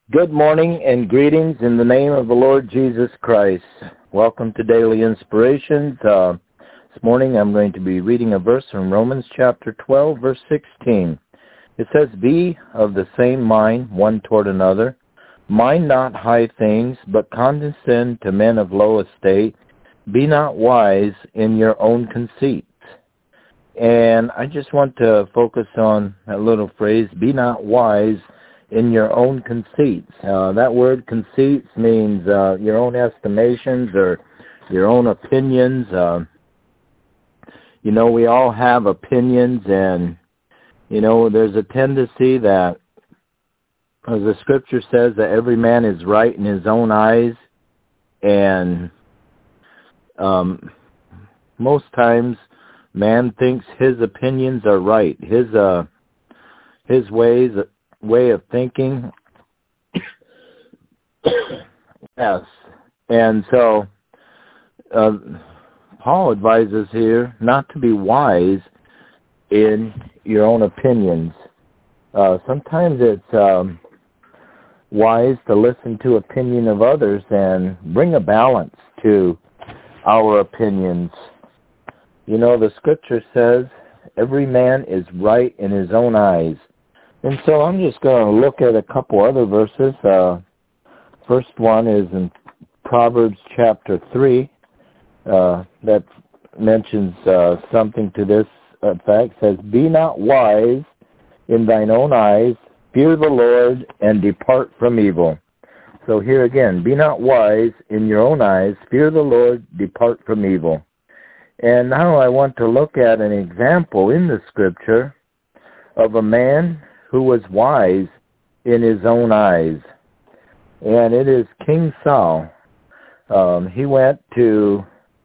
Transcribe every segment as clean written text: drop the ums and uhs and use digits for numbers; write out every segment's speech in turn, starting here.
Good morning and greetings in the name of the Lord Jesus Christ. Welcome to Daily Inspirations. This morning I'm going to be reading a verse from Romans chapter 12, verse 16. It says, "Be of the same mind one toward another. Mind not high things, but condescend to men of low estate. Be not wise in your own conceits." And I just want to focus on that little phrase, "Be not wise in your own conceits." That word conceits means your own estimations or your own opinions. We all have opinions, and, there's a tendency that, as the scripture says, that every man is right in his own eyes, and most times man thinks his opinions are right. His way of thinking. Yes. And so Paul advises here not to be wise in your own opinions. Sometimes it's wise to listen to opinion of others and bring a balance to our opinions. The scripture says every man is right in his own eyes. And so I'm just going to look at a couple other verses. First one is in Proverbs chapter 3. That mentions something to this effect. It says, "Be not wise in thine own eyes. Fear the Lord and depart from evil." So here again, be not wise in your own eyes. Fear the Lord, depart from evil. And now I want to look at an example in the scripture of a man who was wise in his own eyes. And it is King Saul. He went to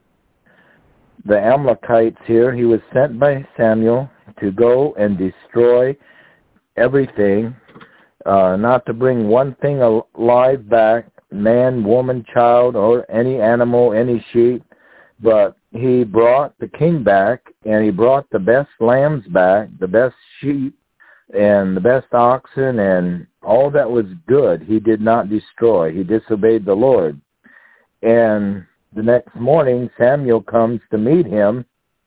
the Amalekites here. He was sent by Samuel to go and destroy everything, not to bring one thing alive back, man, woman, child, or any animal, any sheep, but he brought the king back, and he brought the best lambs back, the best sheep, and the best oxen, and all that was good he did not destroy. He disobeyed the Lord. And the next morning Samuel comes to meet him,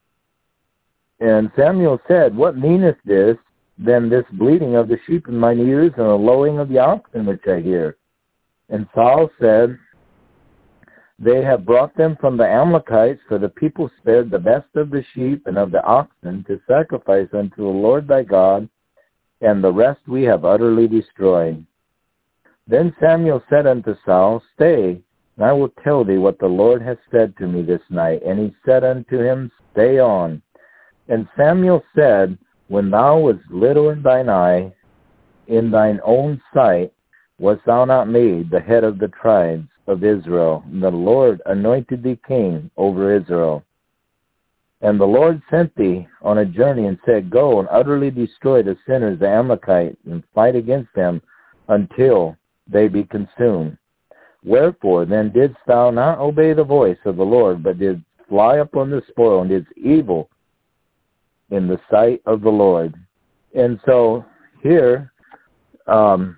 and Samuel said, "What meaneth this, than this bleating of the sheep in mine ears, and the lowing of the oxen which I hear?" And Saul said, "They have brought them from the Amalekites, for the people spared the best of the sheep and of the oxen to sacrifice unto the Lord thy God, and the rest we have utterly destroyed." Then Samuel said unto Saul, "Stay, and I will tell thee what the Lord hath said to me this night." And he said unto him, "Stay on." And Samuel said, "When thou wast little in thine eye, in thine own sight, wast thou not made the head of the tribes of Israel? And the Lord anointed thee king over Israel. And the Lord sent thee on a journey and said, Go and utterly destroy the sinners, the Amalekites, and fight against them until they be consumed. Wherefore then didst thou not obey the voice of the Lord, but didst fly upon the spoil, and didst evil in the sight of the Lord." And so here, Saul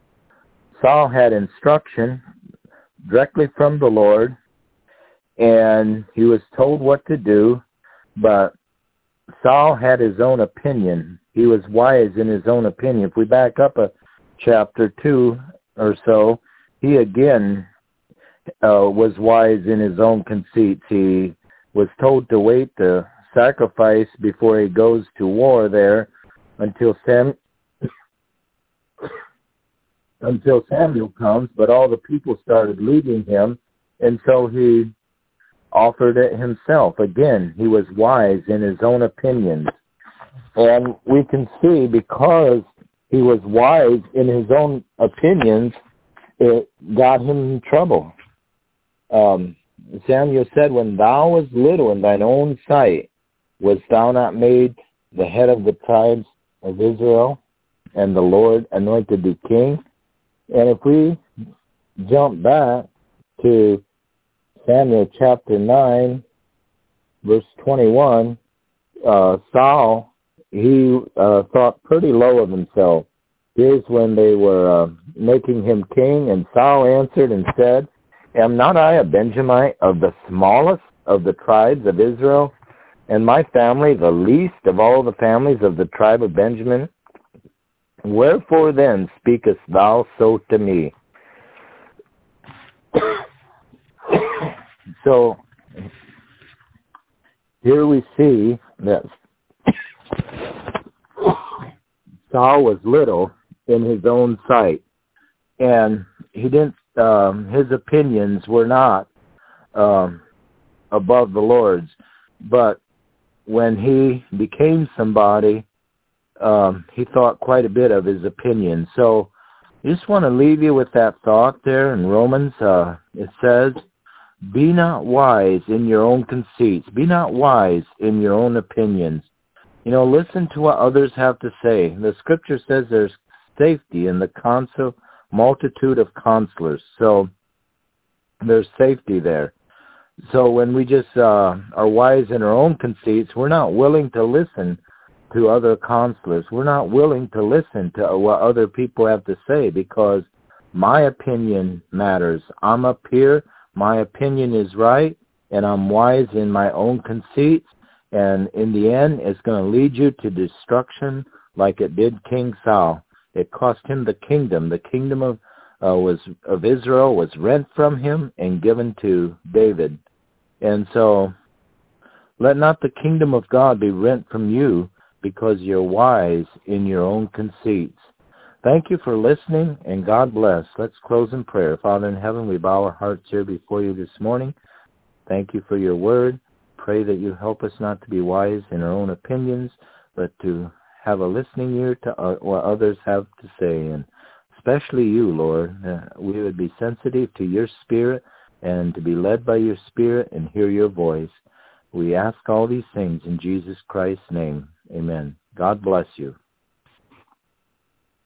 had instruction directly from the Lord, and he was told what to do. But Saul had his own opinion. He was wise in his own opinion. If we back up a chapter 2 or so, he again was wise in his own conceits. He was told to wait to sacrifice before he goes to war there until Samuel comes, but all the people started leaving him, and so he offered it himself. Again, he was wise in his own opinions. And we can see, because he was wise in his own opinions, it got him in trouble. Samuel said, "When thou wast little in thine own sight, wast thou not made the head of the tribes of Israel? And the Lord anointed thee king." And if we jump back to Samuel chapter 9, verse 21, Saul, he thought pretty low of himself. Here's when they were making him king, and Saul answered and said, Am not I a Benjamite of the smallest of the tribes of Israel, and my family the least of all the families of the tribe of Benjamin? Wherefore then speakest thou so to me? So here we see that Saul was little in his own sight, and he didn't. His opinions were not above the Lord's, but when he became somebody, he thought quite a bit of his opinion. So I just want to leave you with that thought there in Romans. It says, be not wise in your own conceits. Be not wise in your own opinions. Listen to what others have to say. The scripture says there's safety in the multitude of counselors. So there's safety there. So when we just are wise in our own conceits, we're not willing to listen to other counselors. We're not willing to listen to what other people have to say, because my opinion matters. I'm up here, my opinion is right, and I'm wise in my own conceits, and in the end, it's going to lead you to destruction like it did King Saul. It cost him the kingdom. The kingdom of Israel was rent from him and given to David. And so let not the kingdom of God be rent from you, because you're wise in your own conceits. Thank you for listening, and God bless. Let's close in prayer. Father in heaven, we bow our hearts here before you this morning. Thank you for your word. Pray that you help us not to be wise in our own opinions, but to have a listening ear to what others have to say, and especially you, Lord. We would be sensitive to your Spirit and to be led by your Spirit and hear your voice. We ask all these things in Jesus Christ's name. Amen. God bless you.